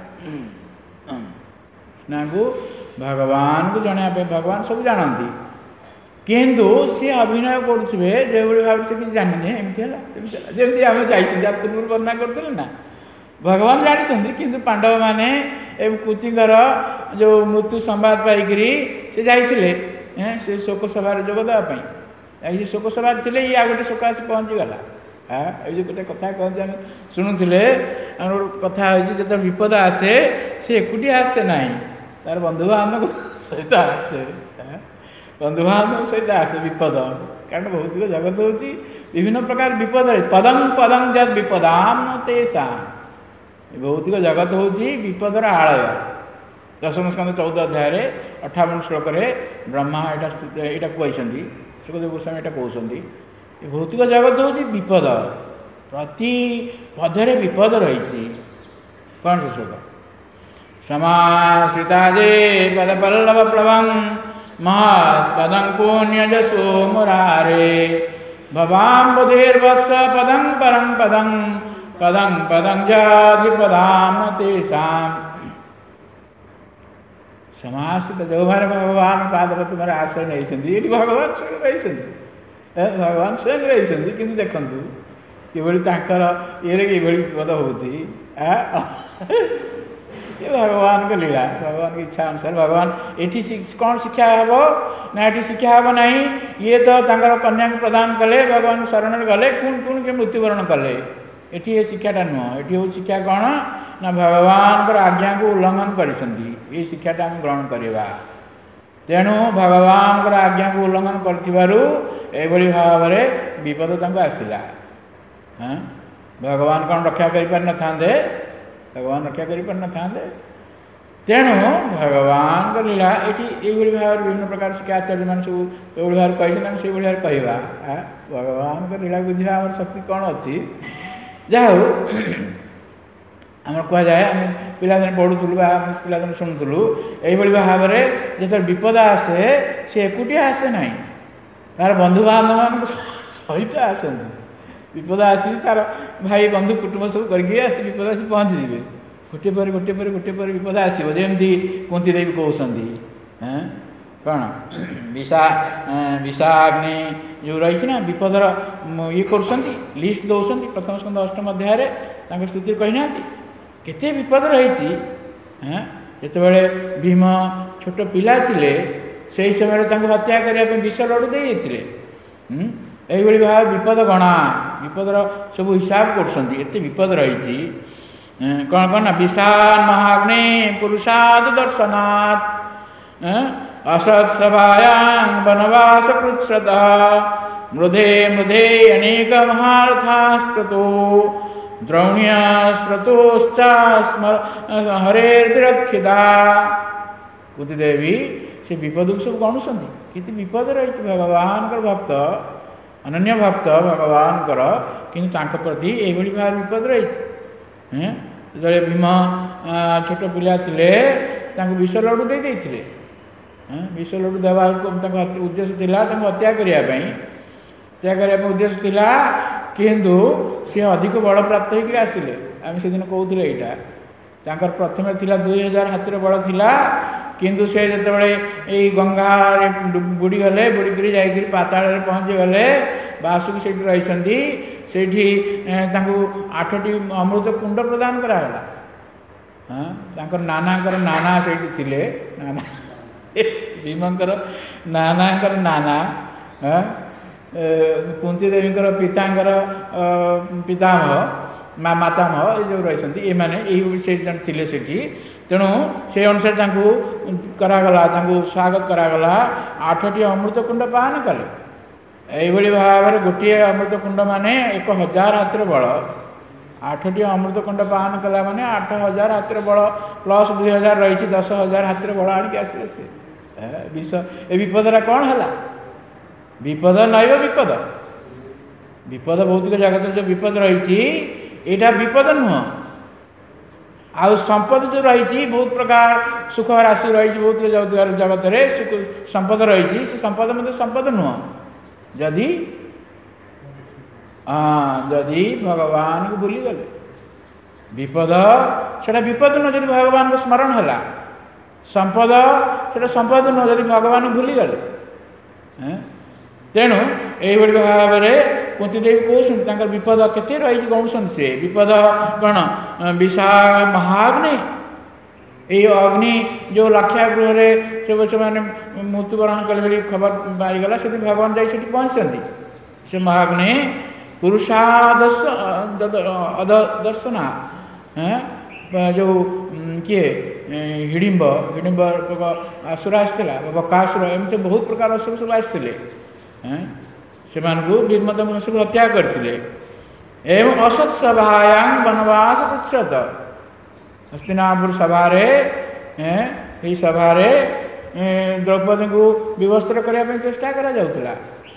କୃଷ୍ଣଙ୍କୁ ଭଗବାନଙ୍କୁ ଜଣାଇବା ପାଇଁ ଭଗବାନ ସବୁ ଜାଣନ୍ତି, କିନ୍ତୁ ସିଏ ଅଭିନୟ କରୁଥିବେ ଯେଉଁଭଳି ଭାବରେ ସେ କିଛି ଜାଣିନି। ଏମିତି ହେଲା ଯେମିତି ଆମେ ଯାଇଛନ୍ତି, ଆମେ ପୂର୍ବରୁ ବର୍ଣ୍ଣନା କରୁଥିଲେ ନା, ଭଗବାନ ଜାଣିଛନ୍ତି କିନ୍ତୁ ପାଣ୍ଡବମାନେ ଏ କୁନ୍ତୀଙ୍କର ଯେଉଁ ମୃତ୍ୟୁ ସମ୍ବାଦ ପାଇକରି ସେ ଯାଇଥିଲେ ସେ ଶୋକ ସଭାରେ ଯୋଗ ଦେବା ପାଇଁ। ଏଇ ଶୋକ ସଭାରେ ଥିଲେ ଇଏ ଆଉ ଗୋଟେ ଶୋକ ଆସି ପହଞ୍ଚିଗଲା। ଏଇ ଯେଉଁ ଗୋଟେ କଥା କହନ୍ତି ଆମେ ଶୁଣୁଥିଲେ, ଆମର ଗୋଟେ କଥା ହେଉଛି ଯେତେବେଳେ ବିପଦ ଆସେ ସେ ଏକୁଟିଆ ଆସେ ନାହିଁ, ତାର ବନ୍ଧୁବାନ୍ଧବ ସହିତ ଆସେ। ବନ୍ଧୁବାନ୍ଧବ ସହିତ ଆସେ ବିପଦ। କାରଣ ଭୌତିକ ଜଗତ ହେଉଛି ବିଭିନ୍ନ ପ୍ରକାର ବିପଦରେ ପଦଂ ପଦଂ ଯଦ୍ ବିପଦାମ୍ ତେଷାମ୍। ଭୌତିକ ଜଗତ ହେଉଛି ବିପଦର ଆଳୟ। ଦଶମ ସ୍କନ୍ଧ 14 ଅଧ୍ୟାୟରେ 58 ଶ୍ଲୋକରେ ବ୍ରହ୍ମା ଏଇଟା କହିଛନ୍ତି, ସୁଖଦେବ ଗୋସ୍ୱାମୀ ଏଇଟା କହୁଛନ୍ତି। ଏ ଭୌତିକ ଜଗତ ହେଉଛି ବିପଦ, ପ୍ରତି ପଦରେ ବିପଦ ରହିଛି। କ'ଣ ସେ ଶ୍ଲୋକ? ସମାଶ୍ରିତା ଯେ ପଦପଲ୍ଲବ ପ୍ଳବଂ ମହତ୍ ପଦଂ ପୁଣ୍ୟଯଶୋ ମୁରାରେ ଭବାମ୍ବୁଧିର୍ବତ୍ସ ପଦଂ ପରଂ ପଦଂ ପଦଂ ପଦଂ ଯଦ୍ବିପଦାମ୍ ତେଷାମ୍। ସମାଶ୍ରିତ ଯେଉଁମାନେ ଭଗବାନ ପାଦପଦ୍ମରେ ଆଶ୍ରୟ ନେଇଛନ୍ତି, ଏଠି ଭଗବାନ ସ୍ୱୟଂ ରହିଛନ୍ତି। ଭଗବାନ ସ୍ୱୟଂ ରହିଛନ୍ତି, କିନ୍ତୁ ଦେଖନ୍ତୁ କିଭଳି ତାଙ୍କର ଇଏରେ କିଭଳି ବିପଦ ହେଉଛି। ଏ ଭଗବାନଙ୍କ ଲୀଳା, ଭଗବାନଙ୍କ ଇଚ୍ଛା ଅନୁସାରେ ଭଗବାନ ଏଠି କ'ଣ ଶିକ୍ଷା ହେବ ନା, ଏଠି ଶିକ୍ଷା ହେବ ନାହିଁ। ଇଏ ତ ତାଙ୍କର କନ୍ୟାଙ୍କୁ ପ୍ରଦାନ କଲେ, ଭଗବାନଙ୍କ ଶରଣରେ ଗଲେ, ପୁଣି ମୃତ୍ୟୁବରଣ କଲେ। ଏଠି ଏ ଶିକ୍ଷାଟା ନୁହଁ। ଏଠି ହେଉଛି ଶିକ୍ଷା କ'ଣ ନା, ଭଗବାନଙ୍କର ଆଜ୍ଞାକୁ ଉଲ୍ଲଂଘନ କରିଛନ୍ତି। ଏଇ ଶିକ୍ଷାଟା ଆମେ ଗ୍ରହଣ କରିବା। ତେଣୁ ଭଗବାନଙ୍କର ଆଜ୍ଞାକୁ ଉଲ୍ଲଂଘନ କରିଥିବାରୁ ଏଭଳି ଭାବରେ ବିପଦ ତାଙ୍କୁ ଆସିଲା। ଭଗବାନ କ'ଣ ରକ୍ଷା କରିପାରିନଥାନ୍ତେ? ଭଗବାନ ରକ୍ଷା କରିପାରିନଥାନ୍ତେ। ତେଣୁ ଭଗବାନଙ୍କ ଲୀଳା ଏଠି ଏଇଭଳି ଭାବରେ ବିଭିନ୍ନ ପ୍ରକାର ଶିକ୍ଷା ଆଚାର୍ଯ୍ୟମାନେ ସବୁ ଏଭଳି ଭାବରେ କହିଛନ୍ତି, ଆମେ ସେଇଭଳି ଭାବରେ କହିବା। ଭଗବାନଙ୍କ ଲୀଳା ବୁଝିବା ଆମର ଶକ୍ତି କ'ଣ ଅଛି? ଯାହା ହଉ, ଆମର କୁହାଯାଏ, ଆମେ ପିଲାଦିନେ ପଢ଼ୁଥିଲୁ ବା ପିଲାଦିନେ ଶୁଣୁଥିଲୁ, ଏଇଭଳି ଭାବରେ ଯେତେବେଳେ ବିପଦ ଆସେ ସେ ଏକୁଟିଆ ଆସେ ନାହିଁ, ତାର ବନ୍ଧୁବାନ୍ଧବମାନଙ୍କ ସହିତ ଆସନ୍ତି। ବିପଦ ଆସିକି ତାର ଭାଇ ବନ୍ଧୁ କୁଟୁମ୍ବ ସବୁ କରିକି ଆସି ବିପଦ ଆସି ପହଞ୍ଚିଯିବେ। ଗୋଟିଏ ପରେ ବିପଦ ଆସିବ। ଯେମିତି କୁନ୍ତୀ ଦେବୀ କହୁଛନ୍ତି, କ'ଣ ବିଷାଗ୍ନି ଯେଉଁ ରହିଛି ନା, ବିପଦର ଇଏ କରୁଛନ୍ତି, ଲିଷ୍ଟ ଦେଉଛନ୍ତି। ପ୍ରଥମ ସ୍କନ୍ଧ 8ମ ଅଧ୍ୟାୟରେ ତାଙ୍କ ସ୍ତୁତିରେ କହିନାହାନ୍ତି କେତେ ବିପଦ ରହିଛି। ଯେତେବେଳେ ଭୀମ ଛୋଟ ପିଲା ଥିଲେ, ସେହି ସମୟରେ ତାଙ୍କୁ ହତ୍ୟା କରିବା ପାଇଁ ବିଷ ଲଡ଼ୁ ଦେଇଥିଲେ। ଏଇଭଳି ଭାବରେ ବିପଦ ଗଣା, ବିପଦର ସବୁ ହିସାବ କରୁଛନ୍ତି। ଏତେ ବିପଦ ରହିଛି। କ'ଣ ନା, ବିଷାନ୍ ମହାଗ୍ନି ପୁରୁଷାଦ ଦର୍ଶନାତ୍ ଅସତ୍ ସଭାୟାଂ ବନବାସ କୃତ୍ସତଃ ମୃଧେ ଅନେକ ମହାରଥାସ୍ତତୋ ଦ୍ରୌଣ୍ୟ ସ୍ରୋତୋଶ୍ଚ ହରେର୍ବିରକ୍ଷିତା। କୁନ୍ତୀ ଦେବୀ ସେ ବିପଦକୁ ସବୁ ଗଣୁଛନ୍ତି। କେତେ ବିପଦ ରହିଛି ଭଗବାନଙ୍କର ଭକ୍ତ, ଅନନ୍ୟ ଭକ୍ତ ଭଗବାନଙ୍କର, କିନ୍ତୁ ତାଙ୍କ ପ୍ରତି ଏଇଭଳି ଭାବରେ ବିପଦ ରହିଛି। ଯେତେବେଳେ ଭୀମ ଛୋଟ ପିଲା ଥିଲେ, ତାଙ୍କୁ ବିଷ ଲଡ଼ୁ ଦେଇଥିଲେ। ବିଷ ଲଡ଼ୁ ଦେବାକୁ ତାଙ୍କ ଉଦ୍ଦେଶ୍ୟ ଥିଲା ତାଙ୍କୁ ହତ୍ୟା କରିବା ପାଇଁ ଉଦ୍ଦେଶ୍ୟ ଥିଲା, କିନ୍ତୁ ସେ ଅଧିକ ବଳ ପ୍ରାପ୍ତ ହେଇକରି ଆସିଲେ। ଆମେ ସେଦିନ କହୁଥିଲେ ଏଇଟା, ତାଙ୍କର ପ୍ରଥମେ ଥିଲା 2000 ହାତୀର ବଳ ଥିଲା, କିନ୍ତୁ ସେ ଯେତେବେଳେ ଏଇ ଗଙ୍ଗାରେ ବୁଡ଼ିଗଲେ, ବୁଡ଼ିକରି ଯାଇକରି ପାତାଳରେ ପହଞ୍ଚିଗଲେ, ବାସୁକି ସେଇଠି ରହିଛନ୍ତି। ସେଇଠି ତାଙ୍କୁ 8ଟି ଅମୃତ କୁଣ୍ଡ ପ୍ରଦାନ କରାଗଲା। ତାଙ୍କର ନାନାଙ୍କର ନାନା ସେଇଠି ଥିଲେ। ଭୀମଙ୍କର ନାନାଙ୍କର ନାନା, କୁନ୍ତୀ ଦେବୀଙ୍କର ପିତାଙ୍କର ପିତାମହ ମାତାମହ, ଏ ଯେଉଁ ରହିଛନ୍ତି, ଏମାନେ ଏଇ ସେଇଠି ଜଣେ ଥିଲେ ସେଠି। ତେଣୁ ସେଇ ଅନୁସାରେ ତାଙ୍କୁ କରାଗଲା, ତାଙ୍କୁ ସ୍ୱାଗତ କରାଗଲା। 8ଟି ଅମୃତ କୁଣ୍ଡ ପାନ କଲେ। ଏଇଭଳି ଭାବରେ ଗୋଟିଏ ଅମୃତ କୁଣ୍ଡ ମାନେ 1000 ହାତୀର ବଳ। 8ଟି ଅମୃତ କୁଣ୍ଡ ପାନ କଲା ମାନେ 8000 ହାତୀର ବଳ ପ୍ଲସ୍ 2000 ରହିଛି, 10000 ହାତୀର ବଳ ଆଣିକି ଆସିଲେ ସେ। ଏ ବିପଦଟା କ'ଣ ହେଲା? ବିପଦ ନଇବ ବିପଦ, विपद भौतिक जगत जो विपद रही एटा विपद नुह आउ संपद जो रही बहुत प्रकार सुख राशि रही भौतिक जगत रे सुख संपद रही से संपद मतलब संपद नुह जदि जदि भगवान को भूली गले विपद से विपद नुह जब भगवान को स्मरण है संपद से संपद नुह जब भगवान को भूली गले तेणु यही भाव में कुंतीदेवी कहते विपद केते रही कौन सी विपद कौन विषा महाअग्नि ये अग्नि जो लाक्षा गृह सब से मृत्युवरण कले बेली खबर पाईगला से भगवान जाई पहुँचती से महाअग्नि पुरुषादर्शना जो किए हिडिंब हिडिंब आसुर आसला बकासुर एमती बहुत प्रकार असुर सब आसते से सब हत्या करते एवं असत सभायां वनवास पृछत हस्तिनापुर सभारे सभारे द्रौपदी को विवस्त्र करने चेष्टा करा जाउतला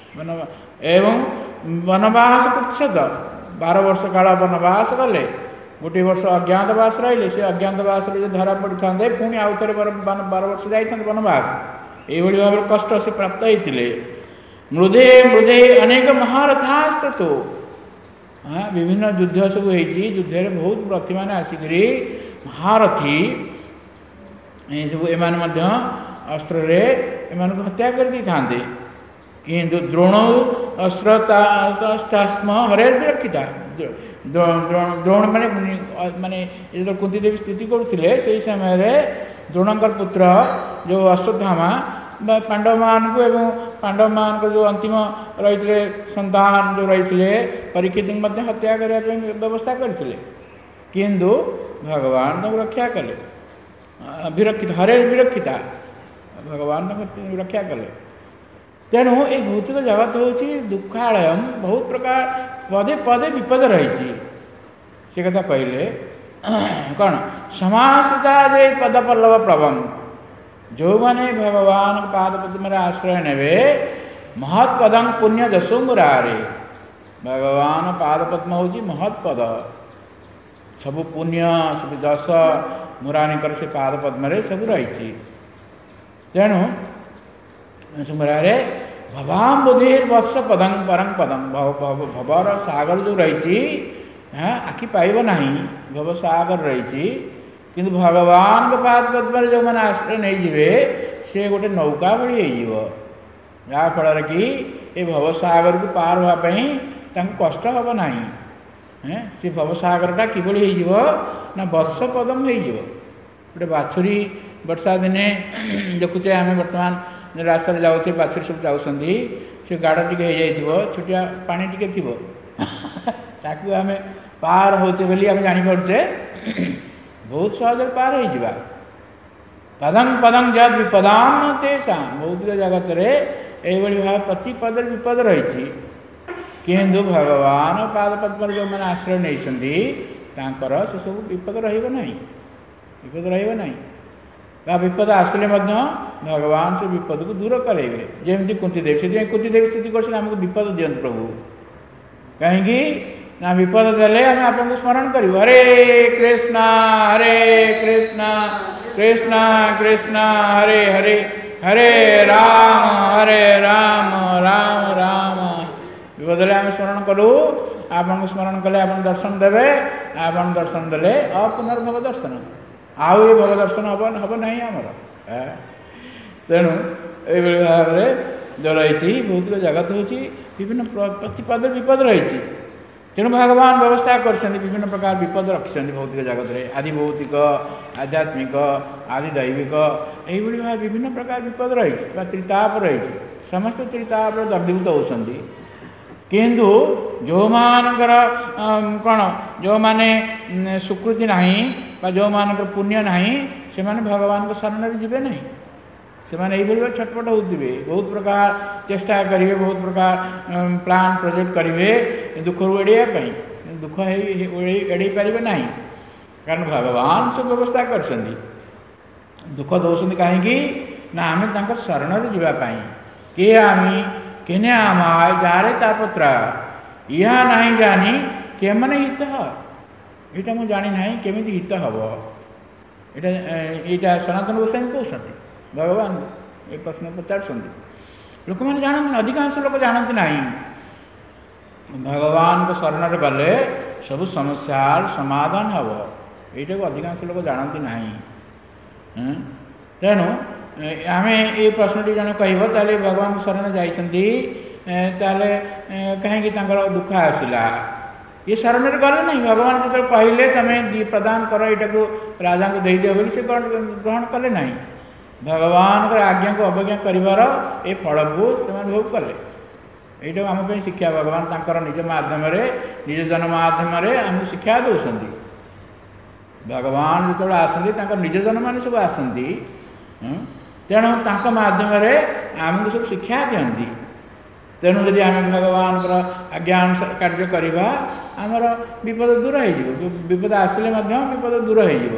एवं वनवास पृछत 12 वर्ष काल वनवास गले गोटे वर्ष अज्ञातवास रही से अज्ञातवास धरा पड़ी था पुणी आउ थे 12 वर्ष जाते वनवास ये भाव कष्ट से प्राप्त होते मृदे मृदे अनेक महारथास्त तो विभिन्न युद्ध सब होती युद्ध में बहुत रथी मैंने आसिक महारथी सब एम अस्त्र एम हत्या कर दी था किंतु द्रोण अस्त्रस्म हरे विरक्षिता द्रोण माने माने जो कुंतीदेवी स्तुति करते से समय द्रोणकर पुत्र जो अश्वत्थामा पांडव मान को एवं पांडव मान को जो अंतिम रही संतान जो रही परीक्षित हत्या करने व्यवस्था करते किंतु भगवान को रक्षा कले विरक्षित हरे विरक्षिता भगवान रक्षा कले तेणु ये भौतिक जगत हूँ दुखालय बहुत प्रकार पदे पदे विपद रही से कथा कहले कौन समासता जे पद पल्लव प्रभम जो मैंने भगवान पाद पद्म आश्रय ने महत्पदं पुण्य जसो मुरारे भगवान पाद पद्म हूँ महत्पद सब पुण्य सब जस मुरारी से पाद पद्म सब रही तेणु मुरारे भवाम बुधिर वर्ष पदं परं पदम भवर सागर जो रही आखि पाइब नहीं भव सागर रही किंतु भगवान के पाद पद्म जो मैंने आश्रय नहीं जीवे से गोटे नौका भली जहाँफल कि ये भवसागर को पार होगापी कष्ट हम ना से भवसागरटा किभली ना वर्ष पदम हो गोटे बाछुरी वर्षा दिने देखुचे आम बर्तमान रास्ता जाऊे बाछुरी सब जाऊँगी से गाड़ टे हो छोटिया पानी टे थी ताकू आम पार होचे बोली आम जापारे बहुत सहज पार हो पदं पदं जद विपदाम तेषा भौतिक जगत में भाव प्रति पद विपद रही किंतु भगवान पाद पद्म जो मैंने आश्रय नहीं से सब विपद रही विपद आसले भगवान से विपद को दूर करेंगे जमी कुंतीदेवी से कुंतीदेवी स्तुति करमको विपद दियंत प्रभु कहीं ना विपद देले आम आपको स्मरण करूँ हरे कृष्णा कृष्णा कृष्णा हरे हरे हरे राम राम राम विपद आम स्मरण करूँ आपको स्मरण कले आप दर्शन देवे आप दर्शन देले पुनर्भव दर्शन आउ ये भव दर्शन हम नहीं आमर तेणु ये भाव में जो रही भौतिक जगत हूँ विभिन्न प्रतिपद विपद रही तेणु भगवान व्यवस्था कर विभिन्न प्रकार विपद रखिंट भौतिक जगत में आदि भौतिक आध्यात्मिक आदि दैविक यही भाव विभिन्न प्रकार विपद रही त्रिताप रही समस्त त्रिताप दग्धीभूत होती किंतु जो मानकर कौन जो माने सुकृति नहीं जो मानकर पुण्य नहीं से भगवान को शरण जीवे नहीं से यही छटपट होते बहुत प्रकार चेष्टा करेंगे बहुत प्रकार प्लान प्रोजेक्ट करेंगे दुख एड़ाई दुख एड़े पारे ना कारण भगवान सब व्यवस्था कर दुख दौरान कहीं ना आम शरण जावाई किए आम किने आमाय जारे तापत्रा इहा नहीं जानी केमने हित यहाँ मुझे जानी ना केमी हित हम यहाँ सनातन गोस्वामी कहते भगवान ये प्रश्न पचार लोक मैंने जानते अधिकांश लोक जानते ना भगवान को शरण गले सब समस्यार समाधान हम यहाँ को अधिकांश लोक जानते ना तेणु आम ये प्रश्नटी जन कह भगवान शरण जाइछन्ति कहीं दुख आसला ये शरण गले नहीं भगवान जो कहले तुम्हें प्रदान कर यहाँ को राजा को दे दियो बोली से ग्रहण कले ना भगवान आज्ञा को अवज्ञा कर ये फल को भोग कले यहाँ आम शिक्षा भगवान तांकर निज माध्यम निज जन माध्यम आमको शिक्षा दौरान भगवान जो आसती निज जन मान सब आसती तेणु तांको माध्यम आमको सब शिक्षा दिखती तेणु जदि आम भगवान आज्ञा अनुसार कार्य करवा आमर विपद दूर हो विपद आसिले विपद दूर हो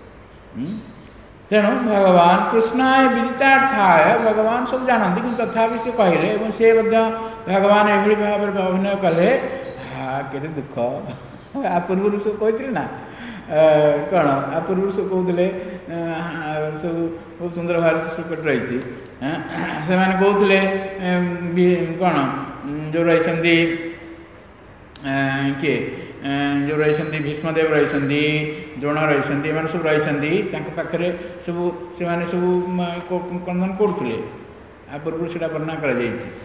तेणु भगवान कृष्णाय विदितार्थाय भगवान सब जानती कि तथापि से कहले से भगवान एभली भाव में अभिनय कले हाँ के दुख आ पूर्व सब कहते ना कौन आ पूर्व सब कहते सब बहुत सुंदर भाव से सुकट रही से कहते कौन जो रही किए जो रही भीष्मदेव रही द्रोण रही सब रही पाखे सब से सब क्रंदन करुले आ पूर्व से वर्णना कर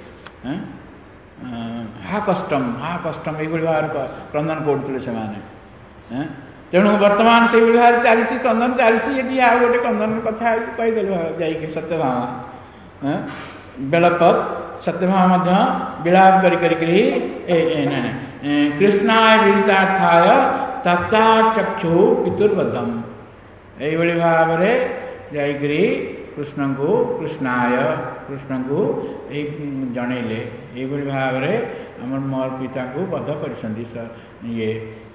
हा कष्टम ये भाव क्रंदन करुले से तेणु बर्तमान से भाव चली क्रंदन चली आ गए क्रंदन कथा कहीदे जा सत्यभामा बेलपत सत्यभामा विलाप कर कृष्णाय विदितार्थाय तप्ता चक्षु पितुर्बद्धम यही भाव जाकरी कृष्ण को कृष्णाय कृष्ण को जनइले ये भाव में मोर पिता को बद्ध कर ये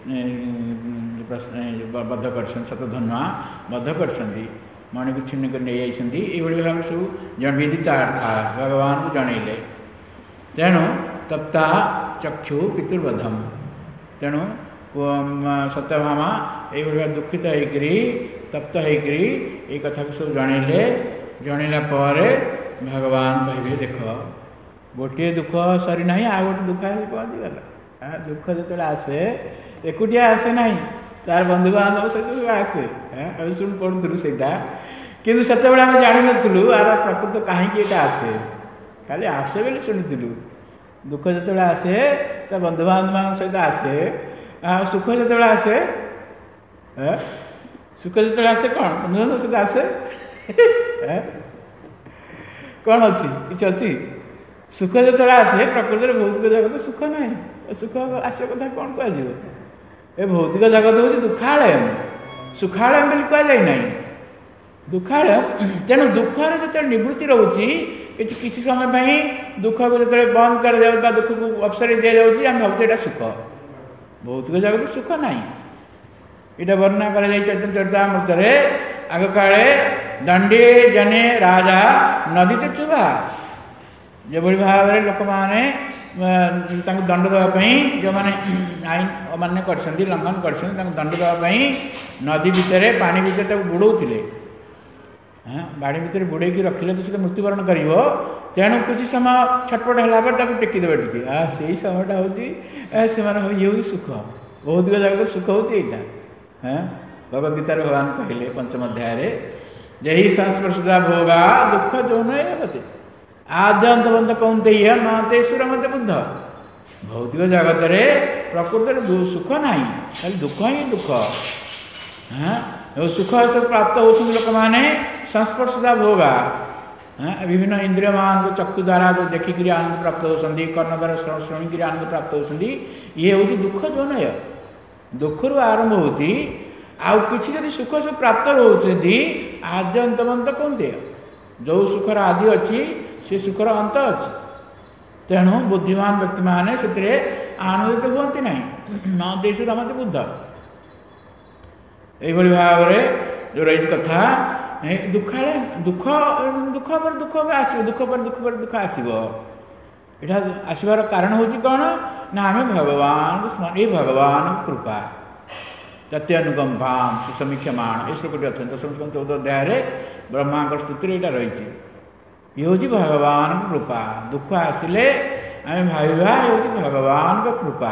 बद्ध कर शतधन्वा बद्ध कर मणि को छिन्न कर नहीं भाव सब विदितार्था भगवान को जनइले तेणु तप्ता चक्षु पितुर्बद्धम तेणु सत्यभामा ये दुखित होकर तप्त होकर ये कथा को सब जनइले जनइला भगवान कहे देख गोटे दुख सरी ना आ गए दुख पहुँचीगला दुख जो आसे एकुटिया आसे ना तार बंधु बांधव सहित आसे शुण पढ़ुलु से कि से जान नु आर प्रकृत कहीं आसे खाली आसे बोली शुणुलु दुख जो आसे तो बंधु बांधव सहित आसे सुख जो आसे सुख जो आसे कौन बंधु बांधव सहित आसे कौन अच्छी किसी अच्छी सुख जो आसे प्रकृति भौतिक जगत सुख ना सुख आस कथा कौन कह भौतिक जगत हूँ दुखालय सुखालय बोली कहुना दुखालय तेणु दुखर जो निवृत्ति रोचे किसी समय दुख को जो बंद कर दुख को अवसर दि जाऊँगी आम भावुँ यहाँ सुख भौतिक जगत सुख ना यहाँ वर्णना कर चैतन्य चरितामृत आग काले दंडे जने राजा नदी ते चुभा जो भाव में लोक मैंने दंड देवाई जो मैंने आईन अमान्य कर लंघन कर दंड देवाई नदी भितर पानी भितर बुड़ौले बाड़ी भितर बुड़े रखिले तो मृत्युवरण कर तेणु किसी समय छटपट है टेकीदेवे टी से समयटा हूँ ये हूँ सुख भौतिक जगत सुख हूँ यहाँ भगवद्गीता भगवान कहले पंचम अध्याय यही संस्पर्शा भोगा दुख जौन होते आद्यंतवंत कौंते नते सुर मत बुद्ध भौतिक जगत प्रकृत सुख ना खाली दुख ही दुख हाँ सुख सब प्राप्त होती लोक मैंने संस्पर्शा भोगा विभिन्न इंद्रिय मान को चक्षु द्वारा जो देखिक आनंद प्राप्त होती कर्ण द्वारा शुणिक आनंद प्राप्त होती ये हूँ दुख जौन दुख रू आरंभ होती आउ किसी जब सुख सब प्राप्त होती आद्यंतवंत कौंते जो सुखर आदि अच्छी से सुखर अंत अच्छी तेणु बुद्धिमान व्यक्ति मैंने से आनंदित हुए ना न देश रमते बुद्ध ये भाव में जो रही कथा दुखाले दुख दुख पर दुख आस दुख पर दुख आसबार कारण हूँ कौन ना आम भगवान को स्मरण, ये भगवान कृपा तथ्य अनुकंपा सुसमीक्षमाण ये श्लोकटी अच्छे 14 अध्याय ब्रह्मा स्तुति यहाँ रही। ये हूँ भगवान कृपा, दुख आसिले आम भाविबा ये हूँ भगवान कृपा।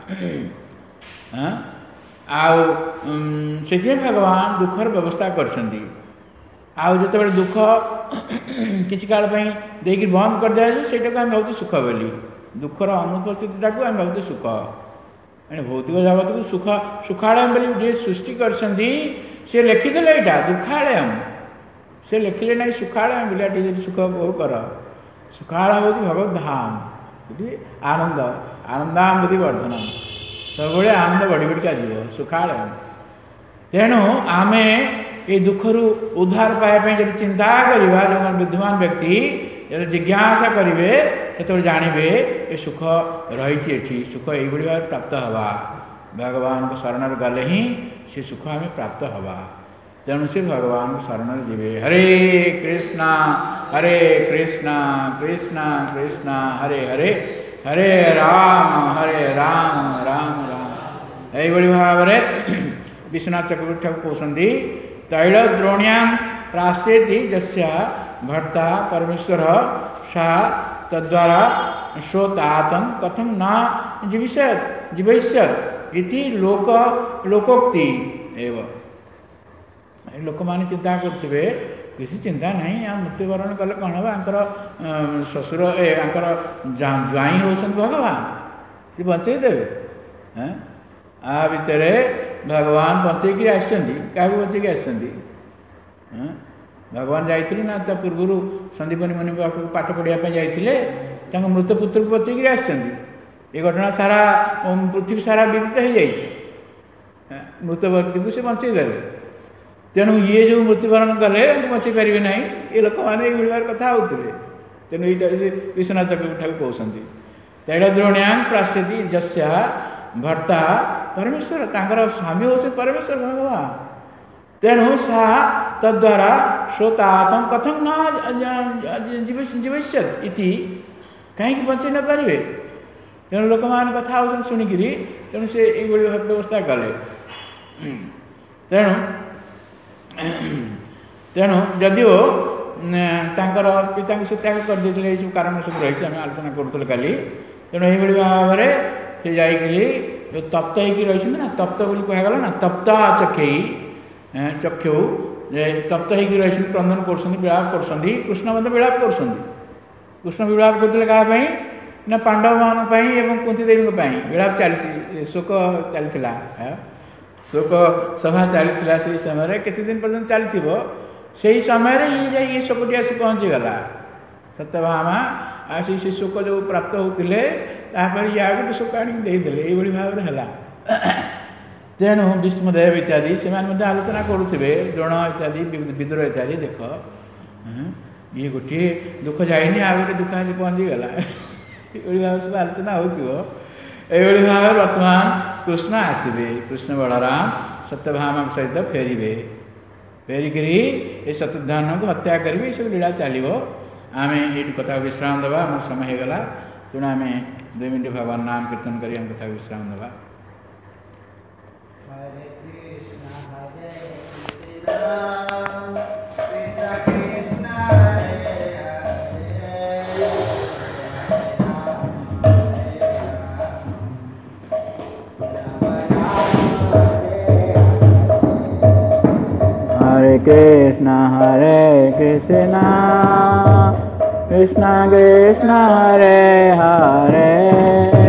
से भगवान दुखर व्यवस्था करछंदी। आउ जिते दुख किसी काल देकी बंद कर दिया से आम भावुँ सुख बोली, दुखर अनुपस्थित आम भावुँ सुख। भौतिक जगत को सुख सुखालयम बोली जे सृष्टि करछंदी से लिखिदेले यहाँ दुखालयम, से लिखिले ना सुखालयम बोले सुख भोग कर। सुखालय हूँ भगवत धाम, आनंद आनंदाम बुद्धि वर्धनम, सब आनंद बढ़ी बढ़िका जीव सुखालयम। तेणु आम ये दुखरु उद्धार पाइबा जब चिंता करवा, जो विद्वान व्यक्ति जब जिज्ञासा करेंगे से जानवे ये सुख रही, सुख ये भाव प्राप्त हवा, भगवान को शरण गले ही से सुख आम प्राप्त हवा। तेणु से भगवान को शरण जीवे। हरे कृष्णा कृष्णा कृष्णा हरे हरे, हरे राम राम राम। यही भाव में विश्वनाथ चक्रवर्ती ठाकुर कहते तैल द्रोण्यां प्राश्यति जस्या भर्ता परमेश्वर सा तद्वारा श्रोतातं कथम न जीवैष्यत् इति लोकोक्ति एवं। लोक माने चिंता करते किसी चिंता नहीं, आ मृत्युवरण कले कौन हम आंकर ससुर आंकर ज्वाई होसन भगवान, सी बचे देवे। आ भितर भगवान बचेक आसती, क्या बचेक आसती भगवान जाइए ना ता पूर्व संदीपनी मुनि पाठ पढ़ाई जाते मृत पुत्र को बचेक आसती। ये घटना सारा पृथ्वी सारा विदित हो जाए, मृत व्यक्ति को से बचेदेले। तेणु ये जो मृत्युवरण कले बचे पारे ना, ये लोक मैंने ये कथा होते। तेणु ये विश्वनाथ चक्रवर्ती ठाकुर कहते तैलद्रोण्यां प्राश्यति जस्या भर्ता परमेश्वर, तांकर स्वामी होते परमेश्वर भगवान। तेणु सा तद्वारा श्रोतातं कथम न जीवैष्यत् इति, कहीं बचे न पारे। तेणु लोक मान कथा होते शुणिकी, तेणु से ये व्यवस्था कले। तेणु जदिओ तांकर पिता से त्याग कर देते ये सब कारण सब रही आम आलोचना करूँ काली। तेणु यही भाव में से जाकि जो तप्त होगी रही ना, तप्त बोली कहगला ना, तप्त चक्षु चक्षु तप्त होगी रही क्रंदन कर विलाप कर, कृष्ण मतलब विलाप कर। कृष्ण विलाप करते क्या ना पांडव मान कुंती देवी विलाप चली, शोक चलता, शोक सभा चलता। से समय केते दिन पर्यंत चलती से समय ये शोकटी आसी पहुँचीगला। सत्यभामा आसी से शोक जो प्राप्त होते या गोटे शोक आनीदे ये भाव में है। तेणु विष्णुदेव इत्यादि से आलोचना करुवे, द्रोण इत्यादि विदुर इत्यादि देख ये गोटे दुख जाए आ गए दुख आसी पहुँचीगला, ये भाव सब आलोचना हो। ये भाव वर्तमान कृष्ण आसवे, कृष्ण बलराम सत्यभामा सहित फेरवे, फेरिकी ये शत्रुघ्न को हत्या करेंगे, सब लीला चलो। आम ये कथा विश्राम देवा, आम समय होगला। तेणु आम 2 मिनट भगवान नाम कीर्तन कर कथा विश्राम देवा। हरे कृष्णा कृष्णा कृष्णा हरे हरे